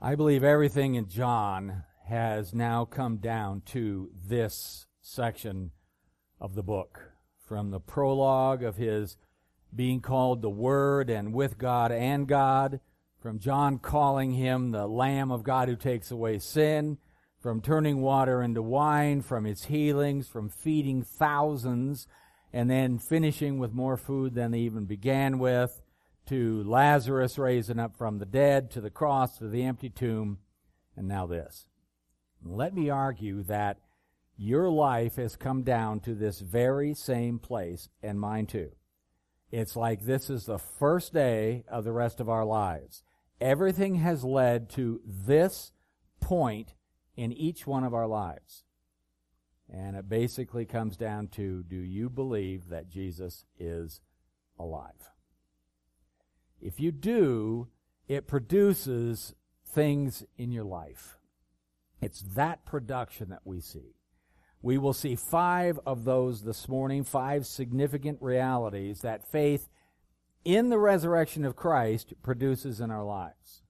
I believe everything in John has now come down to this section of the book. From the prologue of his being called the Word and with God and God, from John calling him the Lamb of God who takes away sin, from turning water into wine, from his healings, from feeding thousands, and then finishing with more food than they even began with, to Lazarus raising up from the dead, to the cross, to the empty tomb, and now this. Let me argue that your life has come down to this very same place, and mine too. It's like this is the first day of the rest of our lives. Everything has led to this point in each one of our lives. And it basically comes down to, do you believe that Jesus is alive? If you do, it produces things in your life. It's that production that we see. We will see 5 of those this morning, 5 significant realities that faith in the resurrection of Christ produces in our lives.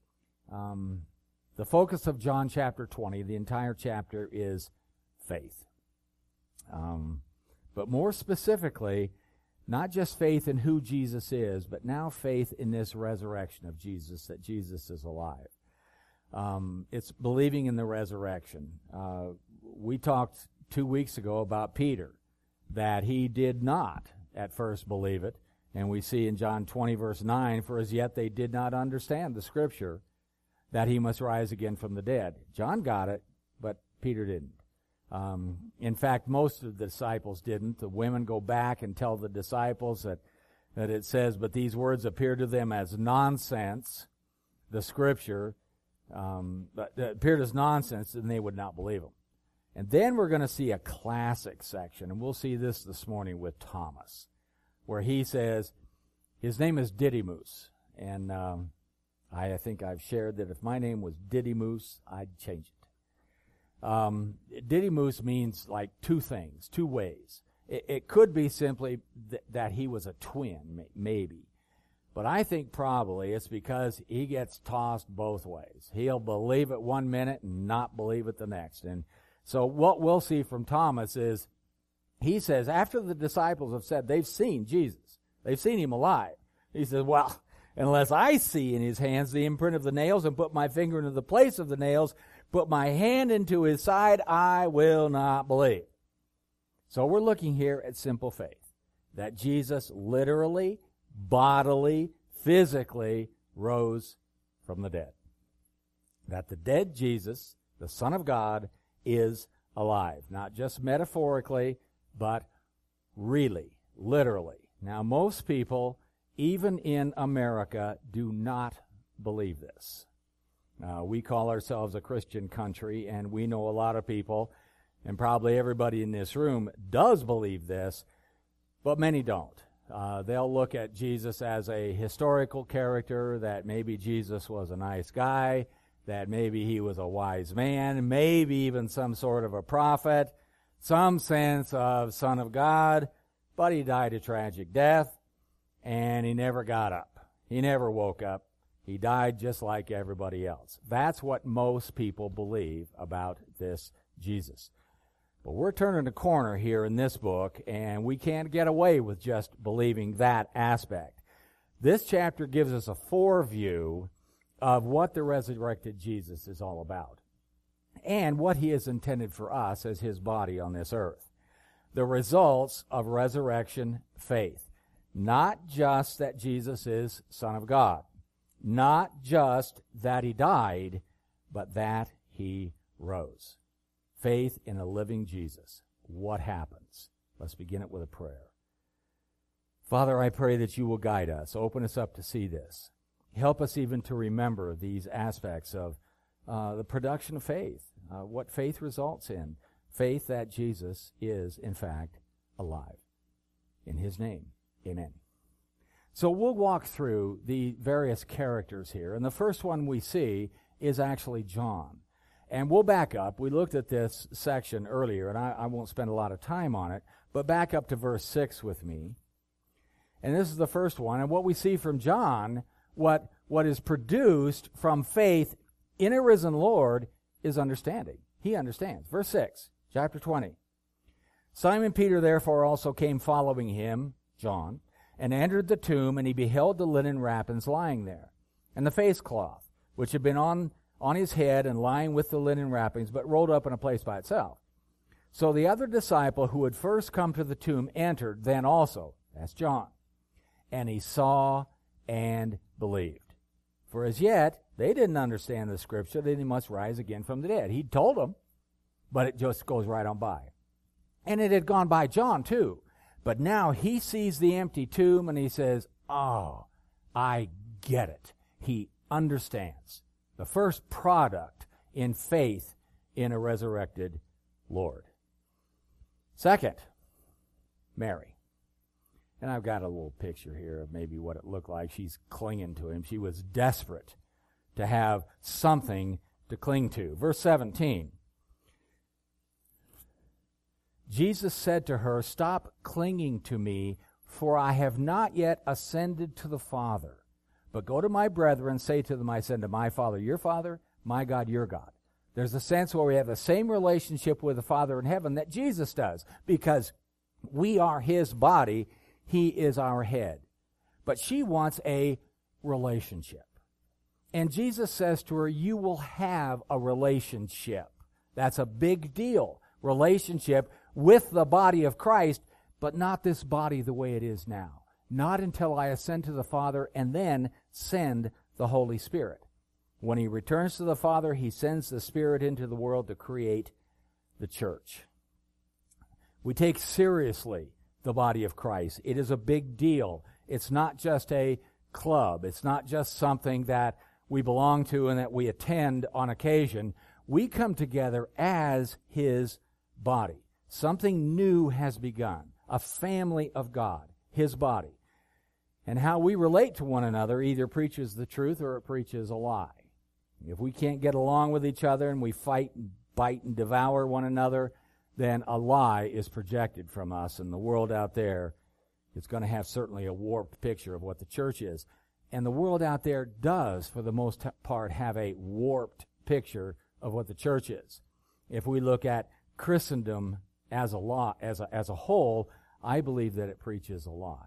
The focus of John chapter 20, the entire chapter, is faith. But more specifically, not just faith in who Jesus is, but now faith in this resurrection of Jesus, that Jesus is alive. It's believing in the resurrection. We talked 2 weeks ago about Peter, that he did not at first believe it. And we see in John 20 verse 9, for as yet they did not understand the scripture that he must rise again from the dead. John got it, but Peter didn't. In fact, most of the disciples didn't. The women go back and tell the disciples that it says, but these words appear to them as nonsense, the scripture, appeared as nonsense, and they would not believe them. And then we're going to see a classic section, and we'll see this morning with Thomas, where he says, his name is Didymus, and I think I've shared that if my name was Didymus, I'd change it. Didymus means like 2 things, 2 ways. It could be simply that he was a twin, maybe. But I think probably it's because he gets tossed both ways. He'll believe it one minute and not believe it the next. And so what we'll see from Thomas is, he says, after the disciples have said they've seen Jesus, they've seen him alive, he says, well, unless I see in his hands the imprint of the nails and put my finger into the place of the nails, put my hand into his side, I will not believe. So we're looking here at simple faith, that Jesus literally, bodily, physically rose from the dead. That the dead Jesus, the Son of God, is alive. Not just metaphorically, but really, literally. Now, most people, even in America, do not believe this. We call ourselves a Christian country, and we know a lot of people, and probably everybody in this room does believe this, but many don't. They'll look at Jesus as a historical character, that maybe Jesus was a nice guy, that maybe he was a wise man, maybe even some sort of a prophet, some sense of Son of God, but he died a tragic death, and he never got up. He never woke up. He died just like everybody else. That's what most people believe about this Jesus. But we're turning a corner here in this book, and we can't get away with just believing that aspect. This chapter gives us a foreview of what the resurrected Jesus is all about, and what he has intended for us as his body on this earth. The results of resurrection faith. Not just that Jesus is Son of God. Not just that he died, but that he rose. Faith in a living Jesus. What happens? Let's begin it with a prayer. Father, I pray that you will guide us. Open us up to see this. Help us even to remember these aspects of the production of faith, what faith results in. Faith that Jesus is, in fact, alive. In his name, amen. So we'll walk through the various characters here, and the first one we see is actually John. And we'll back up. We looked at this section earlier, and I won't spend a lot of time on it, but back up to verse 6 with me. And this is the first one, and what we see from John, what is produced from faith in a risen Lord is understanding. He understands. Verse 6, chapter 20. Simon Peter therefore also came following him, John, and entered the tomb, and he beheld the linen wrappings lying there, and the face cloth, which had been on his head and lying with the linen wrappings, but rolled up in a place by itself. So the other disciple who had first come to the tomb entered then also, that's John, and he saw and believed. For as yet, they didn't understand the scripture that he must rise again from the dead. He told them, but it just goes right on by. And it had gone by John too. But now he sees the empty tomb and he says, oh, I get it. He understands. The first product in faith in a resurrected Lord. Second, Mary. And I've got a little picture here of maybe what it looked like. She's clinging to him. She was desperate to have something to cling to. Verse 17. Jesus said to her, stop clinging to me, for I have not yet ascended to the Father. But go to my brethren, say to them, I ascend to my Father, your Father, my God, your God. There's a sense where we have the same relationship with the Father in heaven that Jesus does, because we are his body, he is our head. But she wants a relationship. And Jesus says to her, you will have a relationship. That's a big deal. Relationship with the body of Christ, but not this body the way it is now. Not until I ascend to the Father and then send the Holy Spirit. When he returns to the Father, he sends the Spirit into the world to create the church. We take seriously the body of Christ. It is a big deal. It's not just a club. It's not just something that we belong to and that we attend on occasion. We come together as his body. Something new has begun. A family of God, his body. And how we relate to one another either preaches the truth or it preaches a lie. If we can't get along with each other and we fight and bite and devour one another, then a lie is projected from us, and the world out there is going to have certainly a warped picture of what the church is. And the world out there does, for the most part, have a warped picture of what the church is. If we look at Christendom as a whole, I believe that it preaches a lie.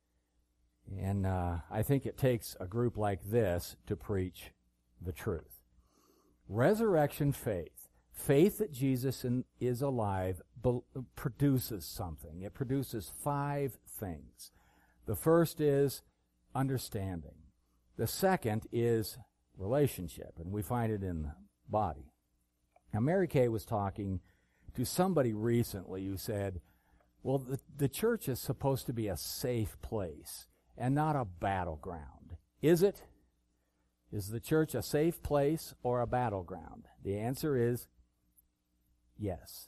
And I think it takes a group like this to preach the truth. Resurrection faith, faith that Jesus is alive, produces something. It produces 5 things. The first is understanding. The second is relationship, and we find it in the body. Now, Mary Kay was talking to somebody recently who said, well, the church is supposed to be a safe place and not a battleground. Is it? Is the church a safe place or a battleground? The answer is yes.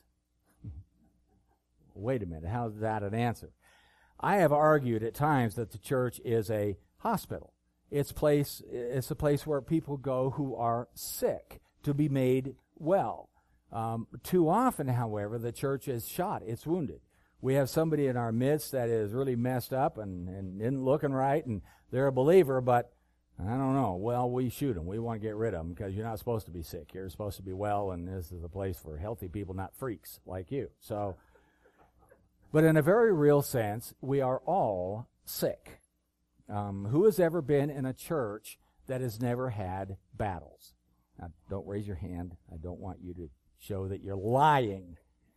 Wait a minute, how's that an answer? I have argued at times that the church is a hospital. It's a place where people go who are sick to be made well. Too often, however, the church is shot. It's wounded. We have somebody in our midst that is really messed up and isn't looking right, and they're a believer, but I don't know. Well, we shoot them. We want to get rid of them because you're not supposed to be sick. You're supposed to be well, and this is a place for healthy people, not freaks like you. So, but in a very real sense, we are all sick. Who has ever been in a church that has never had battles? Now, don't raise your hand. I don't want you to show that you're lying.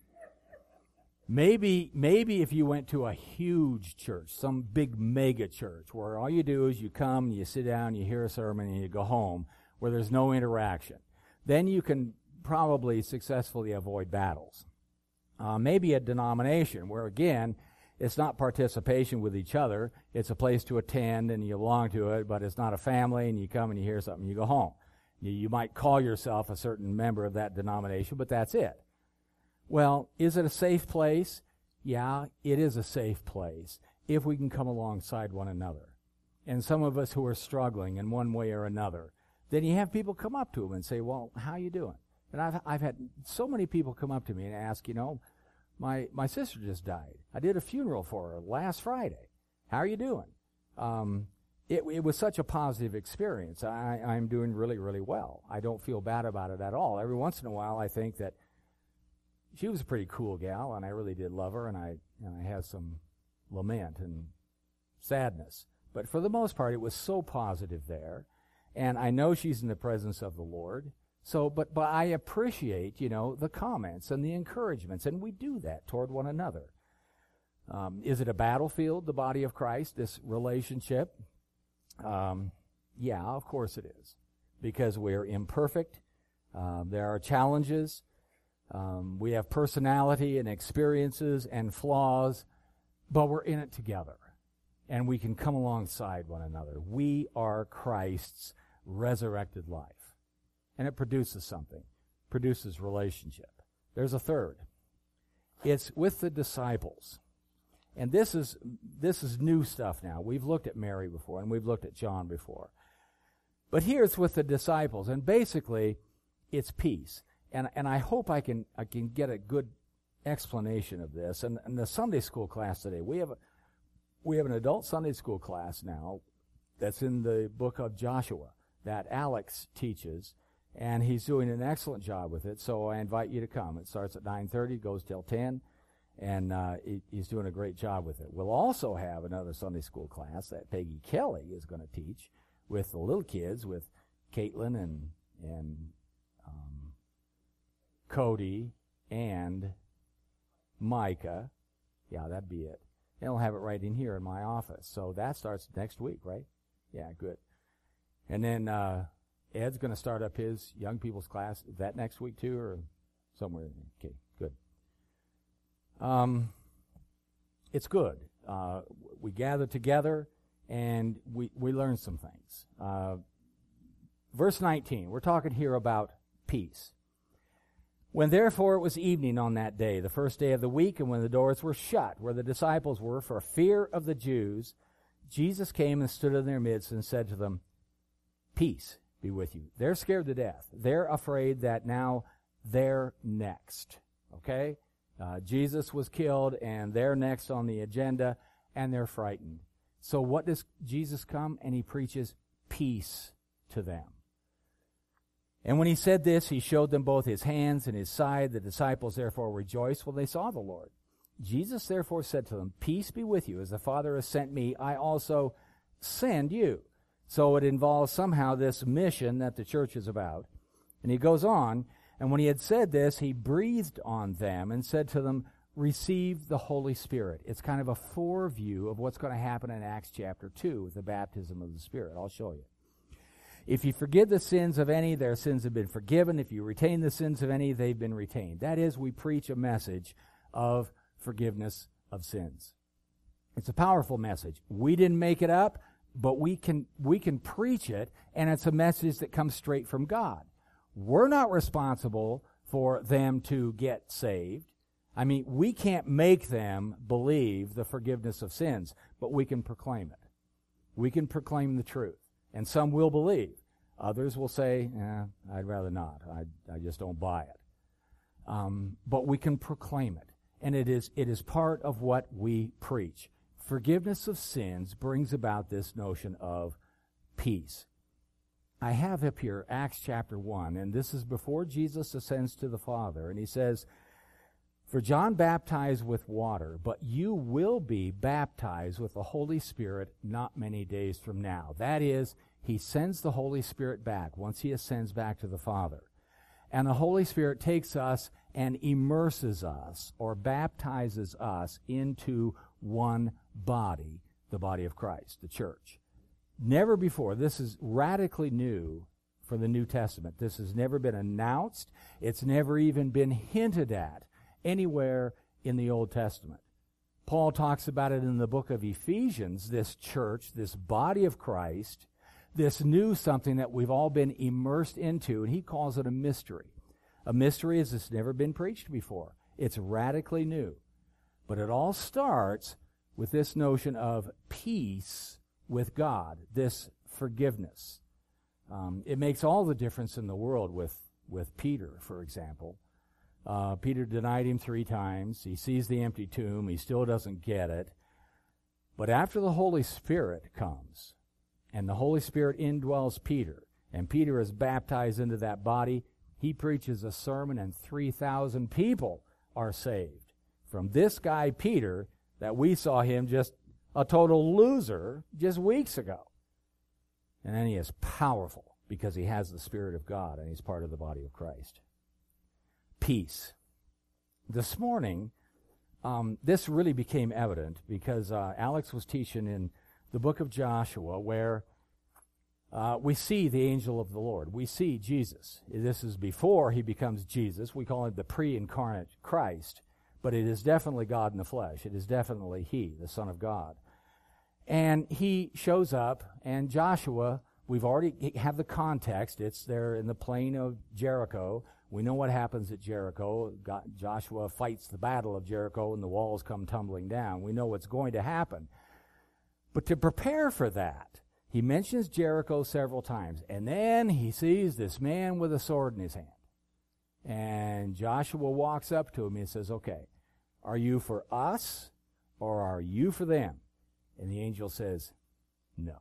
Maybe if you went to a huge church, some big mega church, where all you do is you come, you sit down, you hear a sermon, and you go home, where there's no interaction, then you can probably successfully avoid battles. Maybe a denomination where, again, it's not participation with each other. It's a place to attend, and you belong to it, but it's not a family, and you come and you hear something, and you go home. You might call yourself a certain member of that denomination, but that's it. Well, is it a safe place? Yeah, it is a safe place if we can come alongside one another. And some of us who are struggling in one way or another, then you have people come up to them and say, well, how you doing? And I've had so many people come up to me and ask, my sister just died. I did a funeral for her last Friday. How are you doing? it was such a positive experience. I'm doing really, really well. I don't feel bad about it at all. Every once in a while, I think that she was a pretty cool gal, and I really did love her, and I had some lament and sadness. But for the most part, it was so positive there. And I know she's in the presence of the Lord. So, but I appreciate, the comments and the encouragements, and we do that toward one another. Is it a battlefield, the body of Christ, this relationship? Yeah, of course it is. Because we're imperfect. There are challenges. We have personality and experiences and flaws, but we're in it together. And we can come alongside one another. We are Christ's resurrected life. And it produces something. Produces relationship. There's a third. It's with the disciples. And this is new stuff now. We've looked at Mary before, and we've looked at John before. But here it's with the disciples, and basically it's peace. And I hope I can get a good explanation of this. And the Sunday school class today, we have an adult Sunday school class now that's in the book of Joshua that Alex teaches, and he's doing an excellent job with it. So I invite you to come. It starts at 9:30, goes till 10. And he's doing a great job with it. We'll also have another Sunday school class that Peggy Kelly is going to teach with the little kids, with Caitlin and Cody and Micah. Yeah, that'd be it. And I'll have it right in here in my office. So that starts next week, right? Yeah, good. And then Ed's going to start up his young people's class. Is that next week too, or somewhere? Okay, good. It's good. We gather together and we learn some things. Verse 19, we're talking here about peace. When therefore it was evening on that day, the first day of the week, and when the doors were shut, where the disciples were for fear of the Jews, Jesus came and stood in their midst and said to them, peace be with you. They're scared to death. They're afraid that now they're next. Okay? Jesus was killed, and they're next on the agenda, and they're frightened. So what does Jesus come? And he preaches peace to them. And when he said this, he showed them both his hands and his side. The disciples therefore rejoiced when they saw the Lord. Jesus therefore said to them, peace be with you. As the Father has sent me, I also send you. So it involves somehow this mission that the church is about. And he goes on, and when he had said this, he breathed on them and said to them, receive the Holy Spirit. It's kind of a foreview of what's going to happen in Acts chapter 2 with the baptism of the Spirit. I'll show you. If you forgive the sins of any, their sins have been forgiven. If you retain the sins of any, they've been retained. That is, we preach a message of forgiveness of sins. It's a powerful message. We didn't make it up, but we can preach it, and it's a message that comes straight from God. We're not responsible for them to get saved. I mean, we can't make them believe the forgiveness of sins, but we can proclaim it. We can proclaim the truth. And some will believe. Others will say, I'd rather not. I just don't buy it. But we can proclaim it. And it is part of what we preach. Forgiveness of sins brings about this notion of peace. I have up here Acts chapter 1, and this is before Jesus ascends to the Father. And he says, for John baptized with water, but you will be baptized with the Holy Spirit not many days from now. That is, he sends the Holy Spirit back once he ascends back to the Father. And the Holy Spirit takes us and immerses us or baptizes us into one body, the body of Christ, the church. Never before. This is radically new for the New Testament. This has never been announced. It's never even been hinted at anywhere in the Old Testament. Paul talks about it in the book of Ephesians, this church, this body of Christ, this new something that we've all been immersed into, and he calls it a mystery. A mystery is it's never been preached before. It's radically new. But it all starts with this notion of peace with God, this forgiveness. It makes all the difference in the world with Peter, for example. Peter denied him 3 times. He sees the empty tomb. He still doesn't get it. But after the Holy Spirit comes, and the Holy Spirit indwells Peter, and Peter is baptized into that body. He preaches a sermon, and 3,000 people are saved. From this guy, Peter, that we saw him just a total loser just weeks ago. And then he is powerful because he has the Spirit of God, and he's part of the body of Christ. Peace. This morning, this really became evident because Alex was teaching in the book of Joshua where we see the angel of the Lord. We see Jesus. This is before he becomes Jesus. We call him the pre-incarnate Christ, but it is definitely God in the flesh. It is definitely he, the Son of God. And he shows up, and Joshua, we've already have the context. It's there in the plain of Jericho. We know what happens at Jericho. Joshua fights the battle of Jericho, and the walls come tumbling down. We know what's going to happen. But to prepare for that, he mentions Jericho several times, and then he sees this man with a sword in his hand. And Joshua walks up to him and says, okay, are you for us or are you for them? And the angel says, no.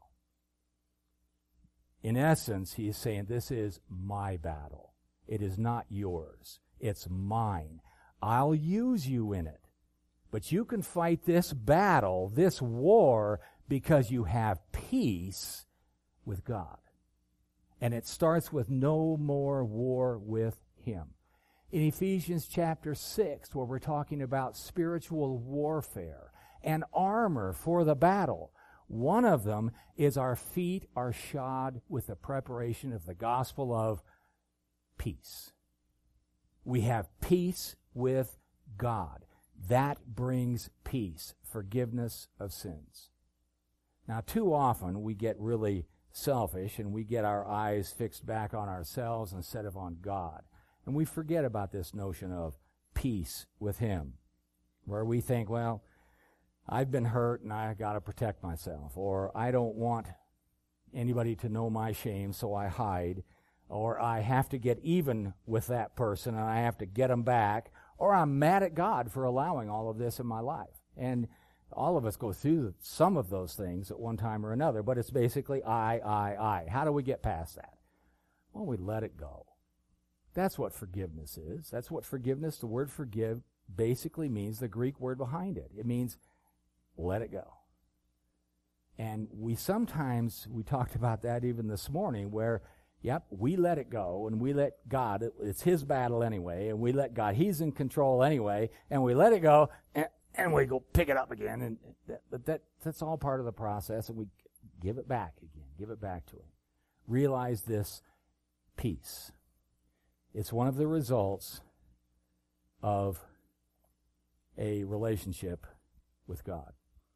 In essence, he is saying, this is my battle. It is not yours. It's mine. I'll use you in it. But you can fight this battle, this war, because you have peace with God. And it starts with no more war with him. In Ephesians chapter 6, where we're talking about spiritual warfare and armor for the battle, one of them is our feet are shod with the preparation of the gospel of peace. We have peace with God. That brings peace, forgiveness of sins. Now, too often we get really selfish and we get our eyes fixed back on ourselves instead of on God. And we forget about this notion of peace with him, where we think, well, I've been hurt and I got to protect myself, or I don't want anybody to know my shame, so I hide, or I have to get even with that person and I have to get them back, or I'm mad at God for allowing all of this in my life. And all of us go through some of those things at one time or another, but it's basically I. How do we get past that? Well, we let it go. That's what forgiveness is. That's what forgiveness, the word forgive, basically means, the Greek word behind it. It means let it go. And we talked about that even this morning, where, we let it go, and we let God, it's his battle anyway, and we let God, he's in control anyway, and we let it go, and we go pick it up again. And that's all part of the process, and we give it back again, give it back to him. Realize this peace. It's one of the results of a relationship with God.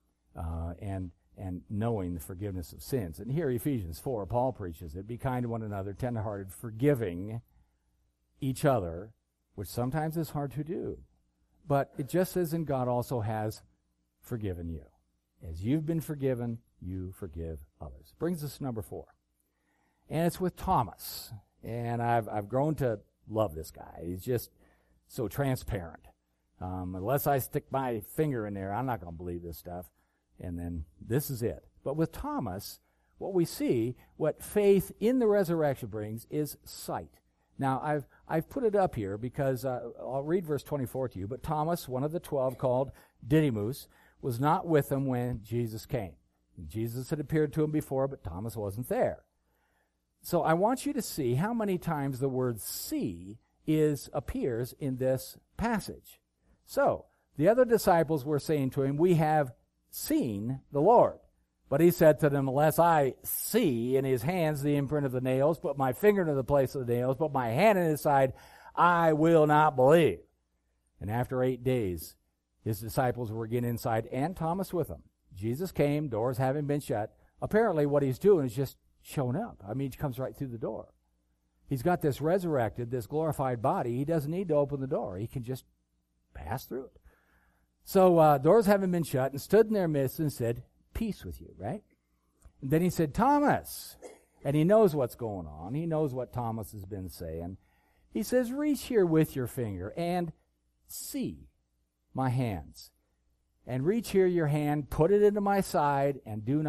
And knowing the forgiveness of sins. And here, Ephesians 4, Paul preaches it, be kind to one another, tenderhearted, forgiving each other, which sometimes is hard to do. But it just says, and God also has forgiven you. As you've been forgiven, you forgive others. Brings us to number 4. And it's with Thomas. And I've grown to love this guy. He's just so transparent. Unless I stick my finger in there, I'm not going to believe this stuff. And then this is it. But with Thomas, what we see, what faith in the resurrection brings, is sight. Now, I've put it up here because I'll read verse 24 to you. But Thomas, one of the 12, called Didymus, was not with them when Jesus came. Jesus had appeared to him before, but Thomas wasn't there. So I want you to see how many times the word see appears in this passage. So, the other disciples were saying to him, we have seen the Lord. But he said to them, unless I see in his hands the imprint of the nails, put my finger into the place of the nails, put my hand in his side, I will not believe. And after 8 days, his disciples were again inside, and Thomas with them. Jesus came, doors having been shut. Apparently what he's doing is just showing up. I mean, he comes right through the door. He's got this resurrected, this glorified body. He doesn't need to open the door. He can just pass through it. So doors having been shut, and stood in their midst and said, peace with you, right? And then he said, Thomas. And he knows what's going on. He knows what Thomas has been saying. He says, reach here with your finger and see my hands. And reach here your hand, put it into my side, and do not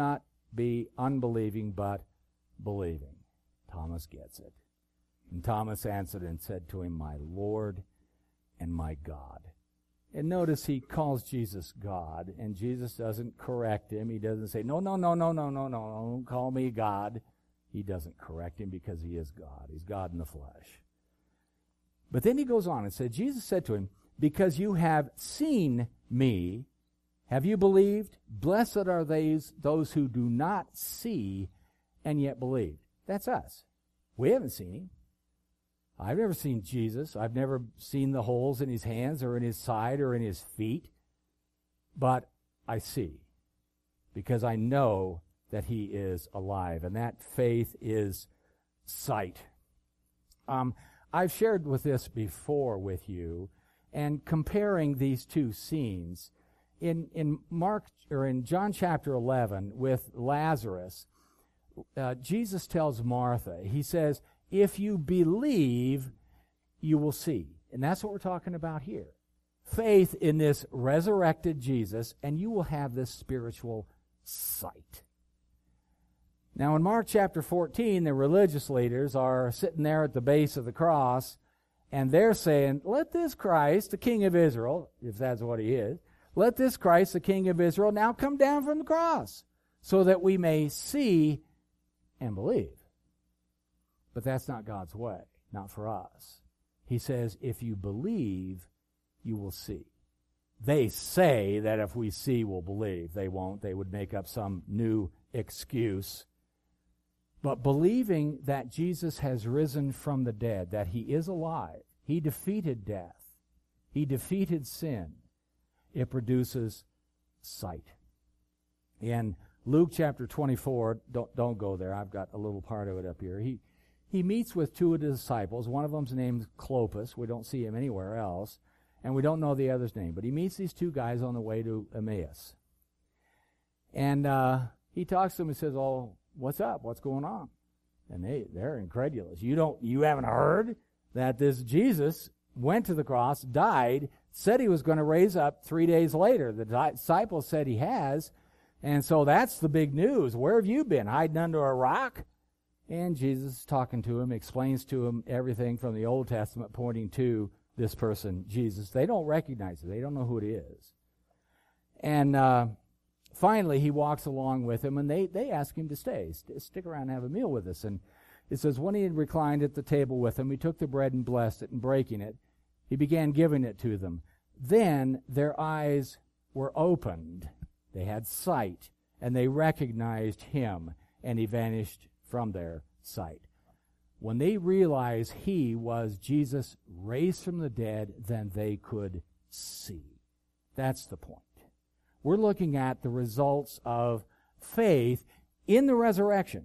be unbelieving, but believing. Thomas gets it. And Thomas answered and said to him, my Lord and my God. And notice he calls Jesus God, and Jesus doesn't correct him. He doesn't say, no, don't call me God. He doesn't correct him because he is God. He's God in the flesh. But then he goes on and said, Jesus said to him, because you have seen me, have you believed? Blessed are those who do not see and yet believe. That's us. We haven't seen him. I've never seen Jesus. I've never seen the holes in his hands or in his side or in his feet. But I see, because I know that he is alive. And that faith is sight. I've shared with this before with you, and comparing these two scenes in John chapter 11 with Lazarus, Jesus tells Martha, he says, if you believe, you will see. And that's what we're talking about here. Faith in this resurrected Jesus, and you will have this spiritual sight. Now in Mark chapter 14, the religious leaders are sitting there at the base of the cross, and they're saying, let this Christ, the King of Israel, if that's what he is, let this Christ, the King of Israel, now come down from the cross, so that we may see and believe. But that's not God's way, not for us. He says, if you believe, you will see. They say that if we see, we'll believe. They won't. They would make up some new excuse. But believing that Jesus has risen from the dead, that he is alive, he defeated death, he defeated sin, it produces sight. In Luke chapter 24, don't go there. I've got a little part of it up here. He meets with two of the disciples. One of them's named Clopas. We don't see him anywhere else. And we don't know the other's name. But he meets these two guys on the way to Emmaus. And he talks to them and says, oh, what's up? What's going on? And they're incredulous. You haven't heard that this Jesus went to the cross, died, said he was going to raise up 3 days later. The disciples said he has. And so that's the big news. Where have you been? Hiding under a rock? And Jesus is talking to him, explains to him everything from the Old Testament pointing to this person, Jesus. They don't recognize it. They don't know who it is. And finally, he walks along with him, and they ask him to stay. Stick around and have a meal with us. And it says, when he had reclined at the table with them, he took the bread and blessed it, and breaking it, he began giving it to them. Then their eyes were opened. They had sight, and they recognized him, and he vanished from their sight. When they realized he was Jesus raised from the dead, then they could see. That's the point. We're looking at the results of faith in the resurrection.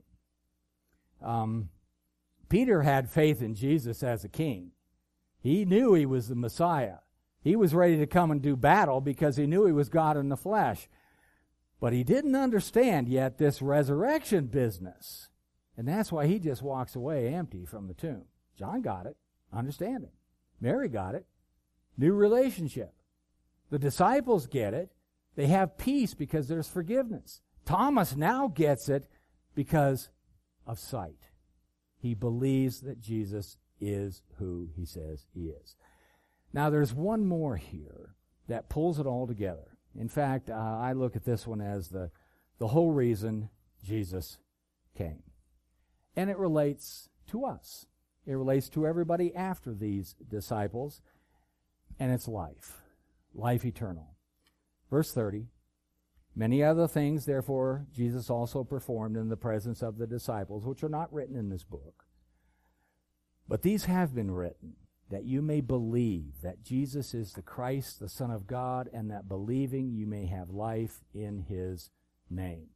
Peter had faith in Jesus as a king. He knew he was the Messiah. He was ready to come and do battle because he knew he was God in the flesh. But he didn't understand yet this resurrection business. And that's why he just walks away empty from the tomb. John got it, understanding. Mary got it, new relationship. The disciples get it. They have peace because there's forgiveness. Thomas now gets it because of sight. He believes that Jesus is who he says he is. Now there's one more here that pulls it all together. In fact, I look at this one as the whole reason Jesus came. And it relates to us. It relates to everybody after these disciples. And it's life. Life eternal. Verse 30. Many other things, therefore, Jesus also performed in the presence of the disciples, which are not written in this book. But these have been written, that you may believe that Jesus is the Christ, the Son of God, and that believing you may have life in his name.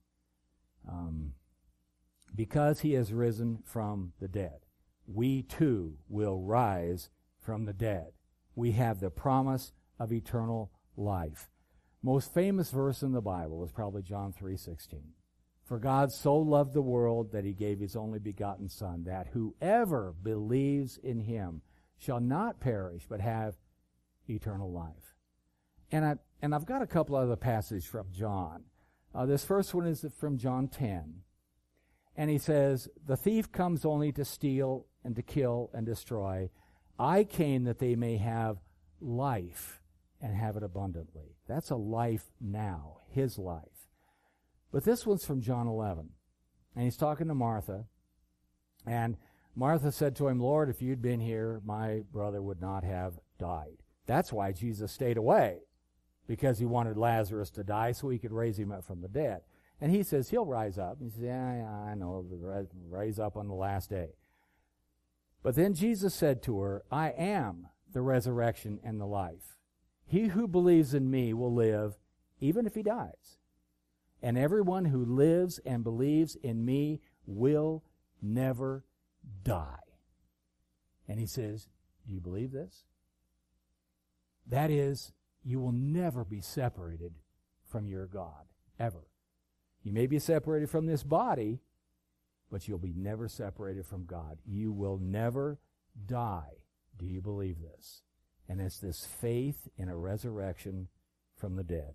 Because he has risen from the dead, we too will rise from the dead. We have the promise of eternal life. Most famous verse in the Bible is probably John 3:16. For God so loved the world that he gave his only begotten Son, that whoever believes in him shall not perish but have eternal life. And I've got a couple other passages from John. This first one is from John 10. And he says, "The thief comes only to steal and to kill and destroy. I came that they may have life and have it abundantly." That's a life now, his life. But this one's from John 11. And he's talking to Martha. And Martha said to him, "Lord, if you'd been here, my brother would not have died." That's why Jesus stayed away, because he wanted Lazarus to die so he could raise him up from the dead. And he says he'll rise up. He says, yeah, I know, rise up on the last day. But then Jesus said to her, "I am the resurrection and the life. He who believes in me will live even if he dies. And everyone who lives and believes in me will never die." And he says, do you believe this? That is, you will never be separated from your God, ever. You may be separated from this body, but you'll be never separated from God. You will never die. Do you believe this? And it's this faith in a resurrection from the dead.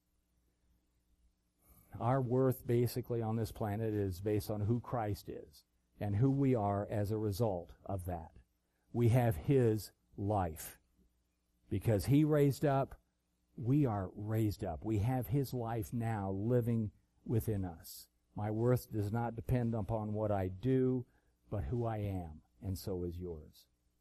Our worth basically on this planet is based on who Christ is and who we are as a result of that. We have his life. Because he raised up, we are raised up. We have his life now living within us. My worth does not depend upon what I do, but who I am, and so is yours.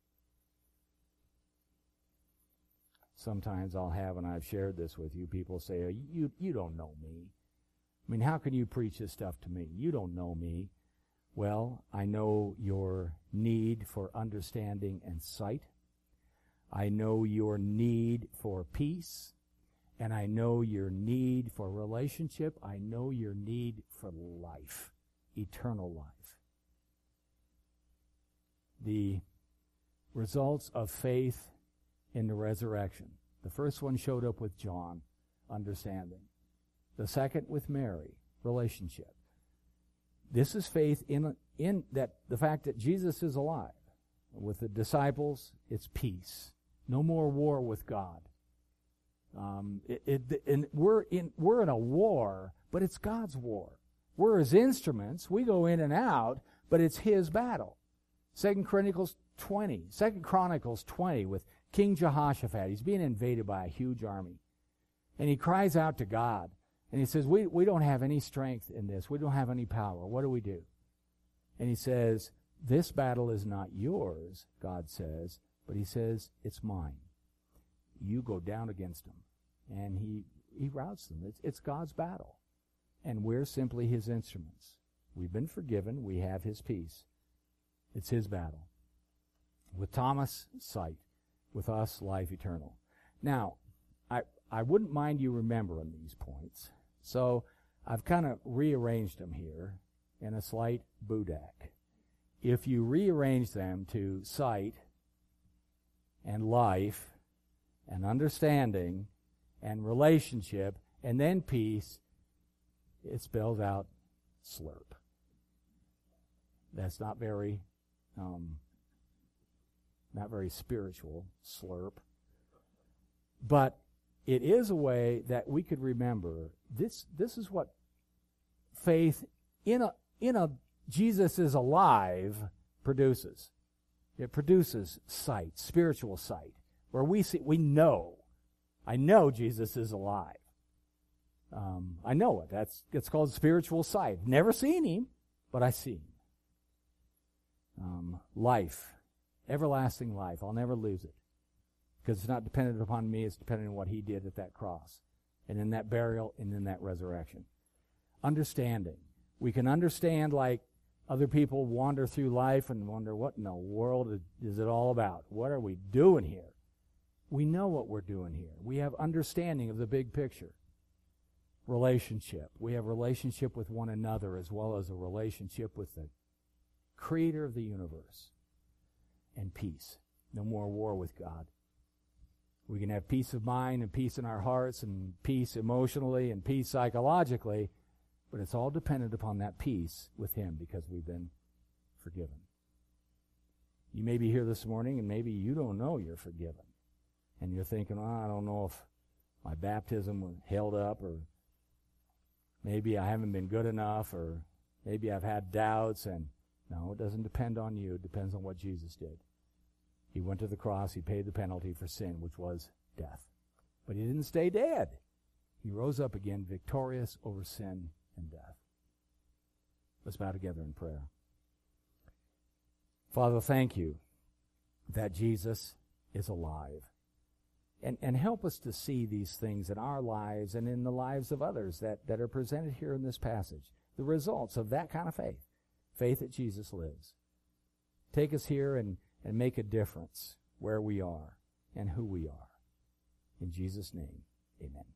Sometimes I'll have, and I've shared this with you, people say, "Oh, you don't know me. I mean, how can you preach this stuff to me? You don't know me." Well, I know your need for understanding and sight. I know your need for peace. And I know your need for relationship. I know your need for life, eternal life. The results of faith in the resurrection. The first one showed up with John, understanding. The second with Mary, relationship. This is faith in that the fact that Jesus is alive. With the disciples, it's peace. No more war with God. And we're in a war, but it's God's war. We're his instruments. We go in and out, but it's his battle. 2 Chronicles 20 with King Jehoshaphat. He's being invaded by a huge army. And he cries out to God. And he says, we don't have any strength in this. We don't have any power. What do we do? And he says, this battle is not yours, God says, but he says, it's mine. You go down against them. And he routs them. It's God's battle. And we're simply his instruments. We've been forgiven. We have his peace. It's his battle. With Thomas, sight. With us, life eternal. Now, I wouldn't mind you remembering these points. So I've kind of rearranged them here in a slight budak. If you rearrange them to sight and life and understanding and relationship and then peace, it spells out slurp. That's not very spiritual, slurp. But it is a way that we could remember this is what faith in a Jesus is alive produces. It produces sight, spiritual sight, where I know Jesus is alive. I know it. It's called spiritual sight. Never seen him, but I see him. Life, everlasting life. I'll never lose it. Because it's not dependent upon me, it's dependent on what he did at that cross. And in that burial, and in that resurrection. Understanding. We can understand like other people wander through life and wonder, what in the world is it all about? What are we doing here? We know what we're doing here. We have understanding of the big picture. Relationship. We have relationship with one another as well as a relationship with the creator of the universe. And peace. No more war with God. We can have peace of mind and peace in our hearts and peace emotionally and peace psychologically, but it's all dependent upon that peace with him because we've been forgiven. You may be here this morning and maybe you don't know you're forgiven. And you're thinking, I don't know if my baptism was held up or maybe I haven't been good enough, or maybe I've had doubts, and no, it doesn't depend on you. It depends on what Jesus did. He went to the cross. He paid the penalty for sin, which was death. But he didn't stay dead. He rose up again, victorious over sin and death. Let's bow together in prayer. Father, thank you that Jesus is alive. And help us to see these things in our lives and in the lives of others that are presented here in this passage. The results of that kind of faith. Faith that Jesus lives. Take us here and make a difference where we are and who we are. In Jesus' name, amen.